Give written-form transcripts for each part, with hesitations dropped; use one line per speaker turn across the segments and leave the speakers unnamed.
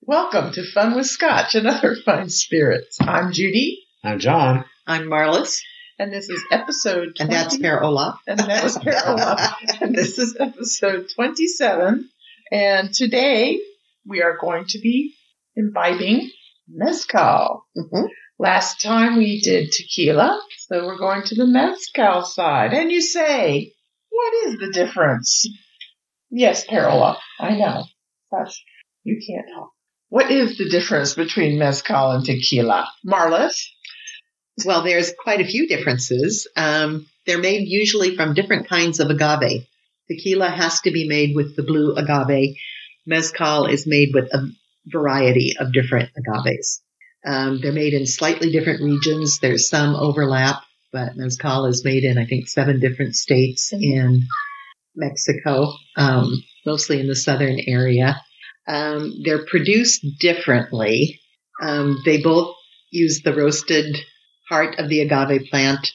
Welcome to Fun with Scotch and Other Fine Spirits. I'm Judy.
I'm John.
I'm Marlis.
And this is episode 20.
And that's Per Olaf.
And that was Per Olaf. And this is episode 27. And today we are going to be imbibing mezcal.
Mm-hmm.
Last time we did tequila, so we're going to the mezcal side. And you say, what is the difference? Yes, Per Olaf, I know. Gosh, you can't talk. What is the difference between mezcal and tequila? Marlis?
Well, there's quite a few differences. They're made usually from different kinds of agave. Tequila has to be made with the blue agave. Mezcal is made with a variety of different agaves. They're made in slightly different regions. There's some overlap, but mezcal is made in, I think, 7 different states in Mexico, mostly in the southern area. They're produced differently. They both use the roasted heart of the agave plant.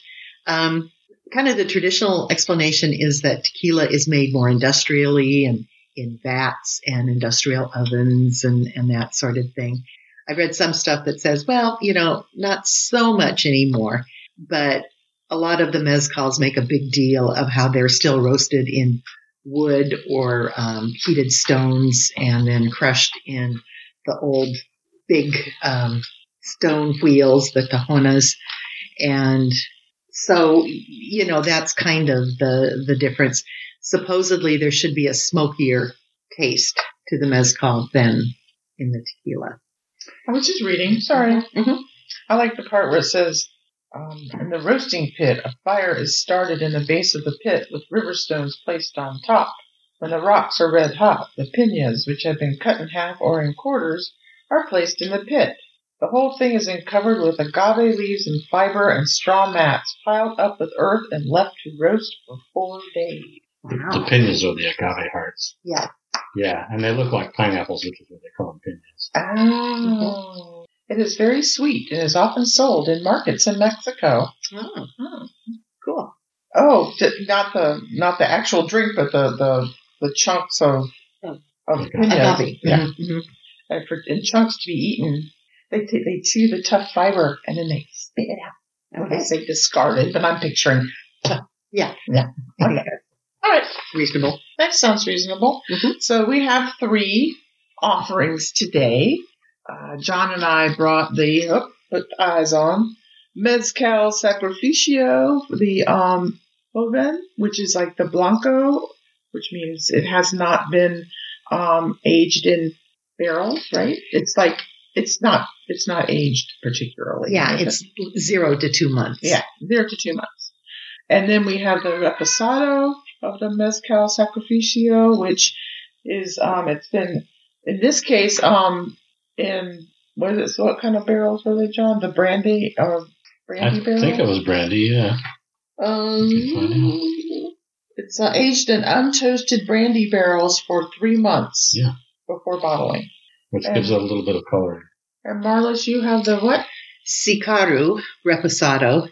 Kind of the traditional explanation is that tequila is made more industrially and in vats and industrial ovens and that sort of thing. I've read some stuff that says, well, not so much anymore, but a lot of the mezcals make a big deal of how they're still roasted in wood or heated stones and then crushed in the old big stone wheels, the cajonas. And so, that's kind of the difference. Supposedly there should be a smokier taste to the mezcal than in the tequila.
I was just reading. Sorry.
Mm-hmm.
I like the part where it says, in the roasting pit, a fire is started in the base of the pit with river stones placed on top. When the rocks are red hot, the piñas, which have been cut in half or in quarters, are placed in the pit. The whole thing is covered with agave leaves and fiber and straw mats, piled up with earth and left to roast for 4 days.
Wow.
The piñas are the agave hearts.
Yeah.
Yeah, and they look like pineapples, which is what they call them, piñas.
Oh. It is very sweet and is often sold in markets in Mexico.
Oh, cool.
Oh, not the actual drink, but the chunks of piñas.
Agave.
Yeah.
Mm-hmm.
And in chunks to be eaten. They chew the tough fiber and then they spit it out. Okay. They say discarded, but I'm picturing tough.
Yeah.
Yeah. Okay. All right.
Reasonable.
That sounds reasonable.
Mm-hmm.
So we have 3 offerings today. John and I brought put eyes on, Mezcal Sacrificio, the Joven, which is like the Blanco, which means it has not been aged in barrels, right? It's not aged particularly.
Yeah, it's 0 to 2 months.
Yeah, 0 to 2 months. And then we have the Reposado of the Mezcal Sacrificio, which is it's been in this case in what kind of barrels were they, John? The brandy barrels?
I think it was brandy, yeah.
It's aged in untoasted brandy barrels for 3 months.
Yeah.
Before bottling.
Which gives it a little bit of color.
And Marlis, you have the what?
Sicaru Reposado,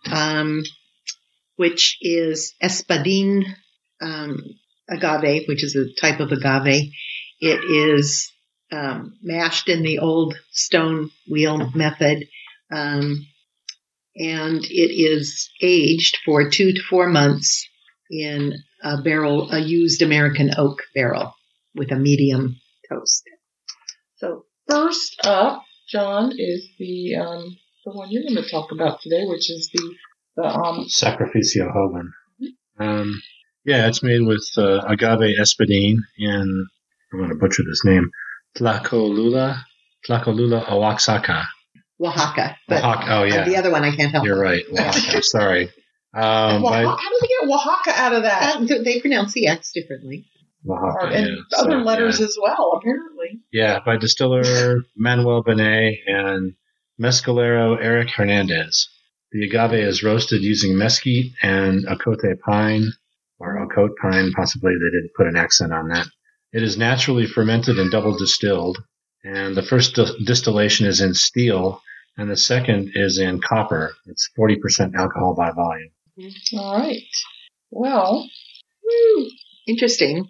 which is espadín agave, which is a type of agave. It is mashed in the old stone wheel method, and it is aged for 2 to 4 months in a used American oak barrel with a medium toast. So
first up, John, is the one you're going to talk about today, which is the
Sacrificio Joven. Yeah, it's made with agave espadín and I'm going to butcher this name, Tlacolula Oaxaca.
Oaxaca.
Oh, yeah.
The other one I can't help.
You're right. Oaxaca. Sorry.
How do they get Oaxaca out of that?
They pronounce the X differently.
Oaxaca,
and other letters as well, apparently.
Yeah, by distiller Manuel Benet and mescalero Eric Hernandez. The agave is roasted using mesquite and ocote pine, or ocote pine, possibly they didn't put an accent on that. It is naturally fermented and double distilled, and the first distillation is in steel, and the second is in copper. It's 40% alcohol by volume.
All right. Well,
interesting.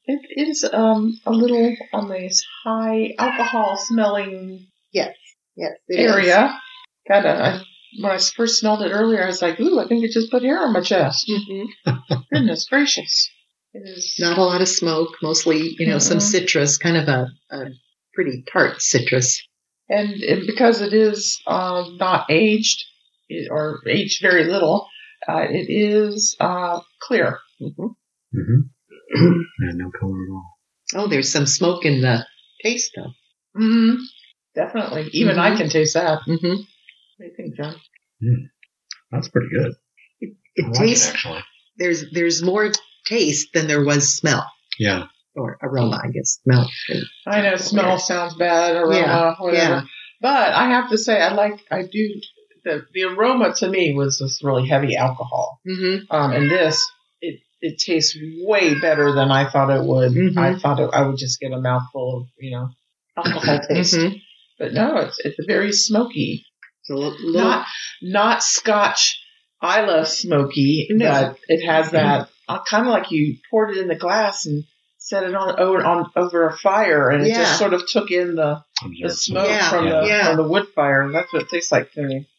It is a little on this high alcohol smelling
Yes, it
area. When I first smelled it earlier, I was like, ooh, I think it just put hair on my chest.
Mm-hmm.
Goodness gracious. It is
Not a lot of smoke, mostly, some citrus, kind of a pretty tart citrus.
And because it is not aged, or aged very little, it is clear.
Mm-hmm.
Yeah, no color at all.
Oh, there's some smoke in the taste, though.
Mm-hmm. Definitely. Even I can taste that.
Mm-hmm.
What do you think, John?
That's pretty good.
It
I like
tastes.
it, actually.
There's more taste than there was smell.
Yeah.
Or aroma, I guess. Smell.
I know smell sounds bad, aroma, whatever.
Yeah.
But I have to say, the aroma to me was this really heavy alcohol.
Mm-hmm.
And this, it tastes way better than I thought it would.
Mm-hmm.
I thought I would just get a mouthful of, alcohol taste.
Mm-hmm.
But no, it's very smoky.
It's a little.
Not Scotch Isla smoky,
No.
but it has that kind of like you poured it in the glass and set it on over a fire, and it
Yeah.
just sort of took in the
Observe
smoke
Yeah.
from
Yeah.
the wood fire. That's what it tastes like to me.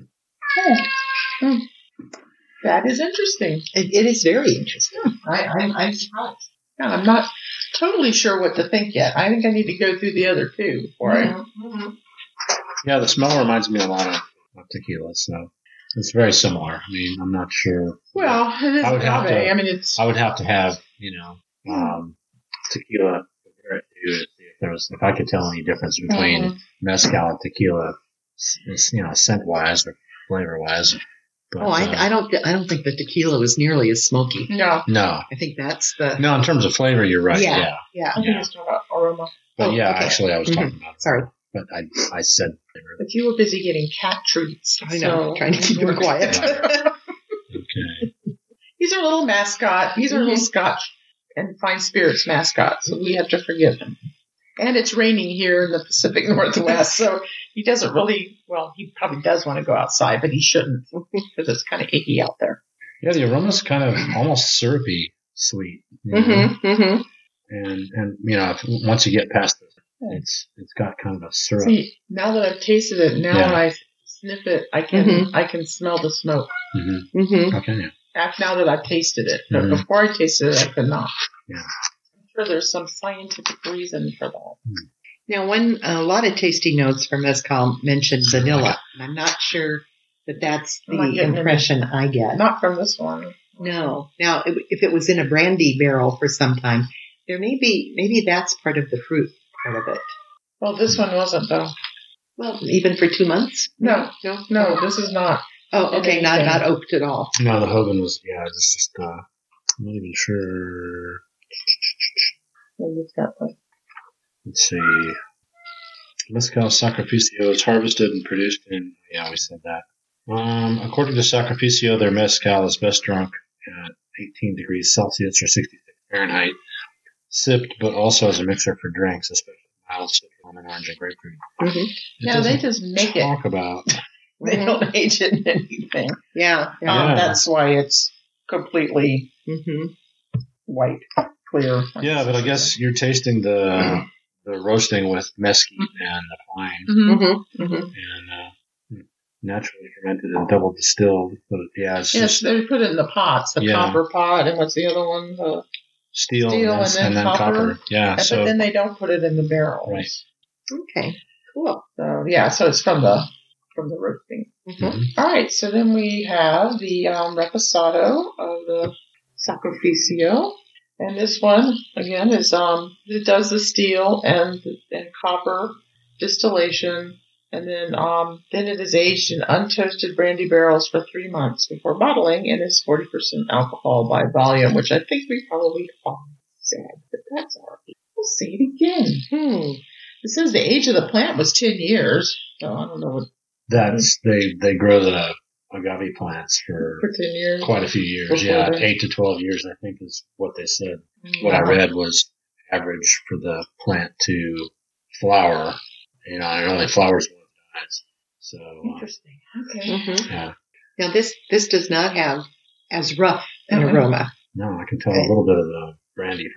That is interesting.
It is very interesting.
I'm surprised. Yeah, I'm not totally sure what to think yet. I think I need to go through the other two before
Mm-hmm.
Yeah, the smell reminds me a lot of tequila, so it's very similar. I mean, I'm not sure.
Well, it is
I would have
agave.
to-
I mean, it's
I would have to have, tequila compare it to see if I could tell any difference between mezcal and tequila, scent wise or flavor wise. But,
I don't think the tequila was nearly as smoky.
no.
no,
I think that's the.
in terms of flavor, you're right.
Yeah.
Yeah,
I think
Yeah.
it's talking about aroma.
but
Oh, okay.
actually, I was talking about.
Sorry.
But I said flavor.
But you were busy getting cat treats.
I know,
so
trying to keep them quiet.
Okay.
He's our little mascot. He's our little Scotch and Fine Spirits mascot, so we have to forgive him. And it's raining here in the Pacific Northwest, so he doesn't really, he probably does want to go outside, but he shouldn't because it's kind of icky out there.
Yeah, the aroma's kind of almost syrupy sweet.
Mm-hmm. Mm-hmm.
And once you get past it, it's got kind of a syrup.
See, now that I've tasted it, when I sniff it, I can smell the smoke.
Mm-hmm.
Mm-hmm.
Okay.
Now that I've tasted it. But
Mhm.
before I tasted it, I could not.
Yeah.
I'm sure there's some scientific reason for that.
Now, a lot of tasty notes for mezcal mentioned vanilla, and I'm not sure that's
I'm not
the
getting
impression I get.
Not from this one.
No. Now, if it was in a brandy barrel for some time, there maybe that's part of the fruit part of it.
Well, this one wasn't, though.
Well, even for 2 months?
No,
No.
this is not.
Oh, okay, not oaked at all.
No, the Hogan was, it's just, I'm not even sure.
Maybe it's got like.
Let's see. Mezcal Sacrificio is harvested and produced in, we said that. According to Sacrificio, their mezcal is best drunk at 18 degrees Celsius or 66 Fahrenheit, sipped, but also as a mixer for drinks, especially mild citron and orange and grapefruit.
Mm-hmm.
Yeah, they just make it.
Talk about.
They don't age it in anything.
Yeah.
Yeah.
That's why it's completely
Mm-hmm.
white, clear.
Yeah, but I guess you're tasting the roasting with mesquite and the pine
Mm-hmm.
Mm-hmm. Mm-hmm.
and naturally fermented and double distilled. But it's
Yes,
just
they put it in the pots, the
Yeah.
copper pot, and what's the other one? The
steel
steel
and then copper. Yeah,
but
so
then they don't put it in the barrels.
Right.
Okay. Cool.
So so it's from the roasting.
Mm-hmm.
All right, so then we have the reposado of the Sacrificio, and this one again is it does the steel and copper distillation, and then it is aged in untoasted brandy barrels for 3 months before bottling, and is 40% alcohol by volume, which I think we probably said, but that's all right. We'll say it again. It says the age of the plant was 10 years, so I don't know what.
that's they grow the agave plants for
10 years.
quite a few years.
Before
Yeah,
then.
8 to 12 years, I think, is what they said. What I read was average for the plant to flower. It only flowers when it dies. So,
Interesting. Okay.
Mm-hmm.
yeah.
Now, this does not have as rough an
Mhm.
aroma.
No, I can tell a little bit of the brandy from it.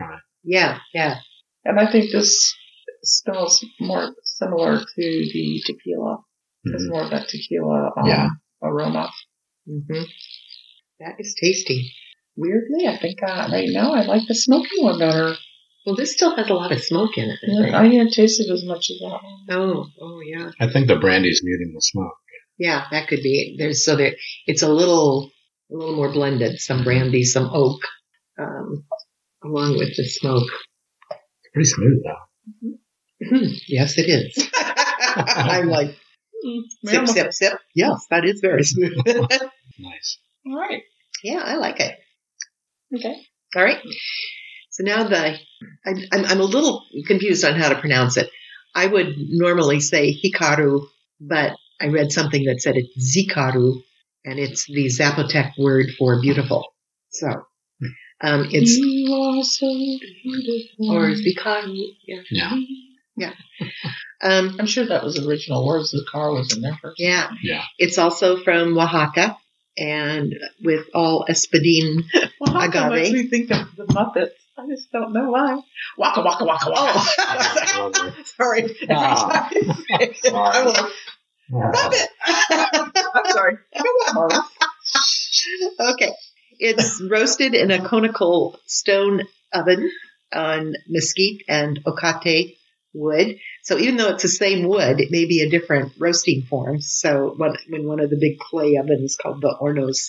Yeah, yeah.
And I think this smells more similar to the tequila. It's more of that tequila aroma.
Mm-hmm. That is tasty.
Weirdly, I think right now I like the smoky one better.
Well, this still has a lot of smoke in it.
I didn't taste it as much as that one.
Oh, yeah.
I think the brandy's muting the smoke.
Yeah, that could be. It's a little more blended. Some brandy, some oak, along with the smoke.
It's pretty smooth though.
Mm-hmm. Yes, it is. I'm like, sip, sip, sip. Yes, that is very smooth.
Nice.
All right.
Yeah, I like it.
Okay.
All right. So now I'm a little confused on how to pronounce it. I would normally say Hikaru, but I read something that said it's Zikaru, and it's the Zapotec word for beautiful. So, it's
You are so beautiful.
or Zikaru.
Yeah.
Yeah.
I'm sure that was the original words. The car was in there first.
Yeah.
Yeah.
It's also from Oaxaca, and with all espadín
Oaxaca makes
agave.
me think of the Muppets. I just don't know why. Waka waka waka waka.
Oh, sorry.
Ah.
I will-
Muppet. I'm sorry. Go on, Marla.
Okay. It's roasted in a conical stone oven on mesquite and ocate wood. So even though it's the same wood, it may be a different roasting form. So when one of the big clay ovens called the hornos,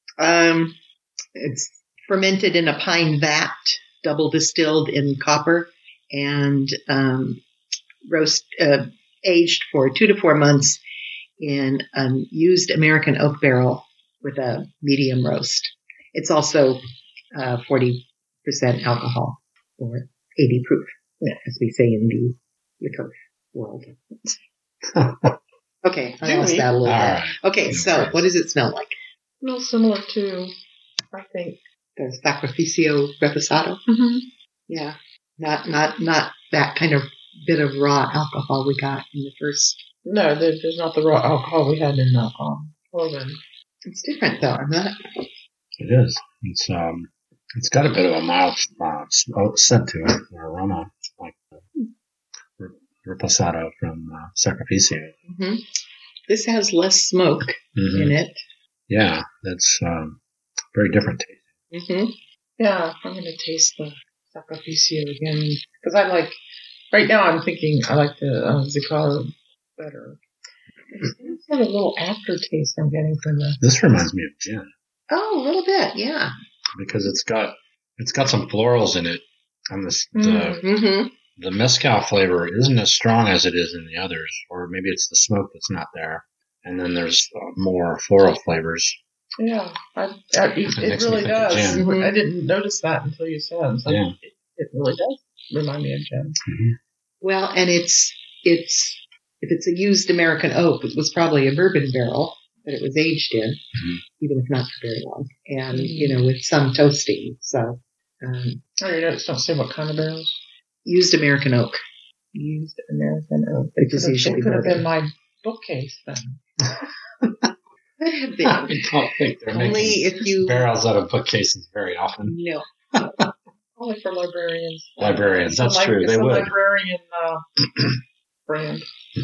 it's fermented in a pine vat, double distilled in copper, and aged for 2 to 4 months in a used American oak barrel with a medium roast. It's also 40% alcohol or 80 proof, as we say in the liquor world. Okay, I lost that a little bit.
Right.
Okay, so what does it smell like?
No, similar to, I think.
The Sacrificio Reposado?
Mm-hmm.
Yeah, not that kind of bit of raw alcohol we got in the first.
No, there's not the raw alcohol we had in the oven.
It's different though, isn't it?
It is. It's got a bit of a mild scent to it, or aroma, like the reposado from Sacrificio.
Mm-hmm. This has less smoke in it.
Yeah, that's very different taste.
Mm-hmm.
Yeah, I'm going to taste the Sacrificio again. Because right now I'm thinking I like the Zicaro better. It's got a little aftertaste I'm getting from the...
This reminds me of gin.
Oh, a little bit, yeah.
Because it's got some florals in it. And the mezcal flavor isn't as strong as it is in the others. Or maybe it's the smoke that's not there. And then there's more floral flavors.
Yeah, it really does. I didn't notice that until you said it. Like, it really does remind me of gin.
Mm-hmm.
Well, and it's if it's a used American oak, it was probably a bourbon barrel that it was aged in, even if not for very long, and with some toasting. So,
your notes don't say what kind of barrels.
Used American oak.
Used American oak.
It could
have been my bookcase then.
Could have been.
I don't think they're
Only
making
if you
barrels out of bookcases very often.
No.
Only for librarians.
Librarians, that's true. They
it's
would.
a librarian brand.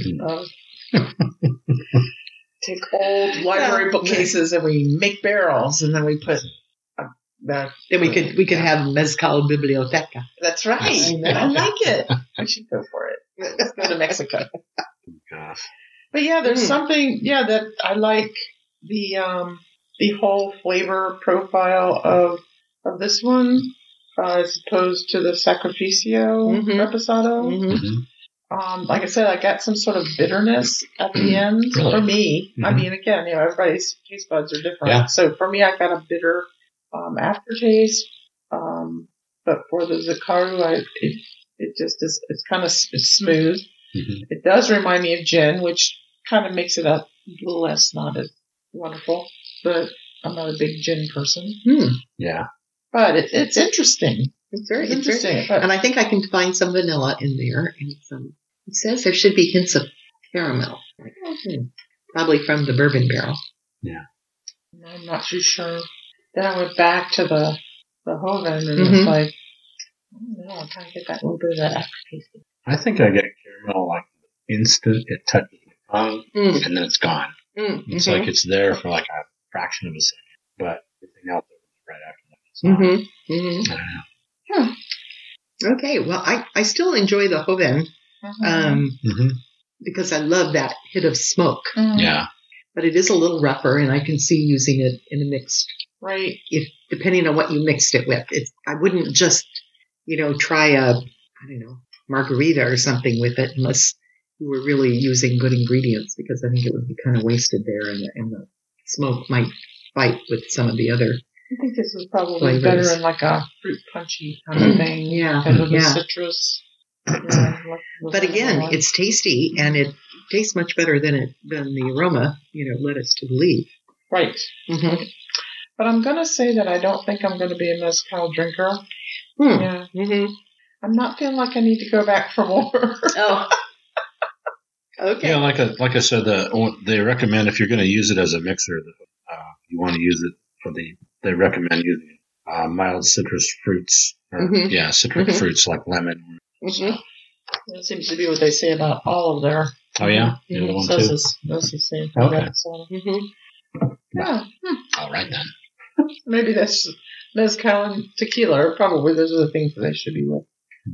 Take old library bookcases and we make barrels, and then we put that.
Then we could have Mezcal Biblioteca.
That's right. I like it. I should go for it. Let's go to Mexico.
Gosh.
But yeah, there's something that I like the whole flavor profile of this one as opposed to the Sacrificio Reposado.
Mm-hmm.
Like I said, I got some sort of bitterness at the end for me. I mean, again, everybody's taste buds are different.
Yeah.
So for me, I got a bitter aftertaste. But for the Zicaro, it just is. It's kind of smooth.
Mm-hmm.
It does remind me of gin, which kind of makes it a little less not as wonderful. But I'm not a big gin person.
Yeah.
But it's interesting.
It's very
interesting.
And I think I can find some vanilla in there. And it says there should be hints of caramel. Probably from the bourbon barrel.
Yeah.
I'm not too sure. Then I went back to the Hoven and it's like, I don't know. I'm trying to get that little bit of that aftertaste.
I think I get caramel like instant. It touches my tongue and then it's gone. It's like it's there for like a fraction of a second, but everything else is right after that. It's not. I don't know.
Okay, well, I still enjoy the Hoven because I love that hit of smoke.
Yeah.
But it is a little rougher, and I can see using it in a mixed.
Right.
Depending on what you mixed it with. I wouldn't just, try a, margarita or something with it unless you were really using good ingredients, because I think it would be kind of wasted there, and the smoke might fight with some of the other.
I think this is probably
flavors.
better in like a fruit punchy kind of thing.
Yeah.
Because of the citrus.
But again, it's tasty, and it tastes much better than the aroma, led us to believe.
Right.
Mm-hmm.
But I'm going to say that I don't think I'm going to be a mezcal drinker.
Yeah.
Mm-hmm. I'm not feeling like I need to go back for more.
Oh. Okay.
Yeah, like I said, they recommend if you're going to use it as a mixer, you want to use it they recommend using mild citrus fruits, citric fruits like lemon.
Mm-hmm.
That seems to be what they say about all of their.
Oh yeah, the other one too.
That's the same.
Okay.
Yeah.
All right then.
Maybe that's mezcal and tequila. Probably those are the things that they should be with.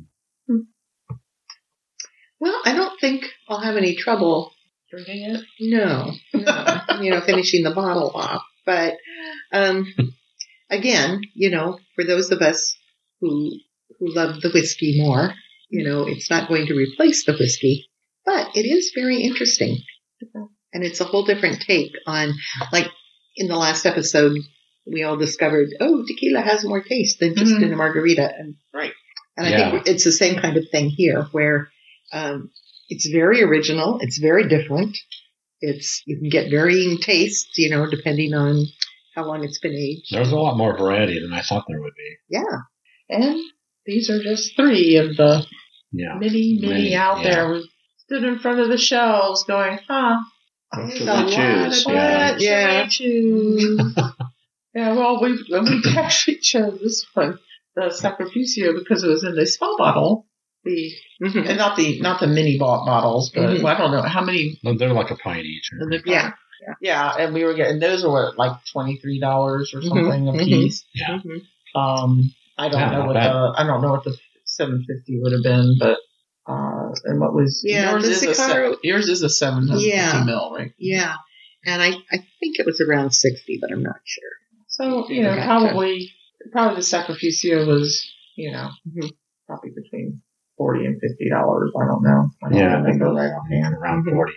Well, I don't think I'll have any trouble
Drinking it?
No, finishing the bottle off. But again, for those of us who love the whiskey more, it's not going to replace the whiskey, but it is very interesting. And it's a whole different take on, like in the last episode, we all discovered, tequila has more taste than just in a margarita. And
right.
And I think it's the same kind of thing here, where it's very original. It's very different. You can get varying tastes, depending on how long it's been aged.
There's a lot more variety than I thought there would be.
Yeah.
And these are just 3 of the many out there. We stood in front of the shelves going,
What should we choose?
Yeah. Yeah, well, we actually chose this one, the Sacrificio, because it was in the small bottle. And not the mini bottles, but I don't know how many.
No, they're like a pint each.
Yeah, and we were getting those were like $23 or something a piece.
Yeah.
I don't know what the $7.50 would have been, but and what was yours is a 750 mil, right?
Yeah, and I think it was around 60, but I'm not sure.
So probably the Sacrificio was probably between $40 and $50. I don't know. I think they're right offhand.
Around 40.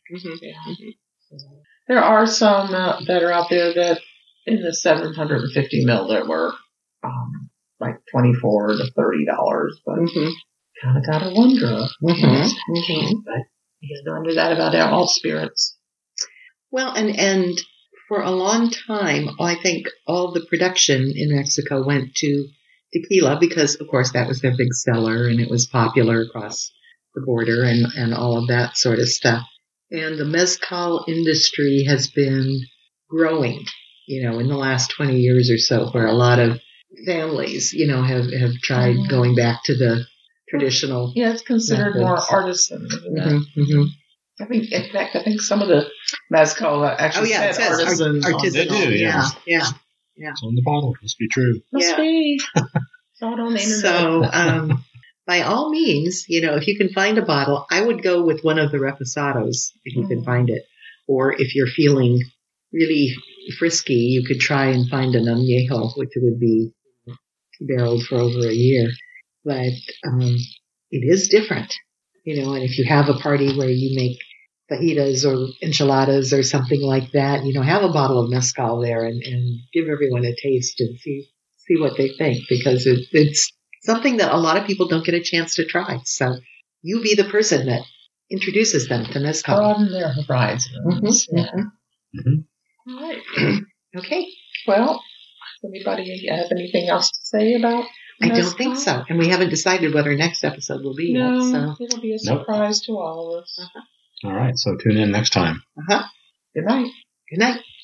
There are some that are out there that in the 750 mil that were like $24 to $30, but kind of gotta wonder. But you gotta wonder that about all spirits.
Well, and for a long time, I think all the production in Mexico went to tequila because, of course, that was their big seller and it was popular across the border and all of that sort of stuff. And the mezcal industry has been growing, in the last 20 years or so, where a lot of families, have tried going back to the traditional.
Yeah, it's considered
methods.
more artisan, isn't it? I think some of the mezcal actually said artisan.
Artisanal.
They do, yeah. It's on the bottle. Must be true.
Must be. Saw it on the internet.
So, by all means, if you can find a bottle, I would go with one of the reposados if you can find it. Or if you're feeling really frisky, you could try and find an añejo, which would be barreled for over a year. But it is different, and if you have a party where you make fajitas or enchiladas or something like that, have a bottle of mezcal there and give everyone a taste and see what they think, because it's something that a lot of people don't get a chance to try. So you be the person that introduces them to mezcal.
Broaden their horizons. All right.
Okay.
Well, does anybody have anything else to say about mezcal?
I don't think so. And we haven't decided what our next episode will be
No,
yet. So.
It'll be a surprise to all of us.
All right, so tune in next time.
Good night.
Good night.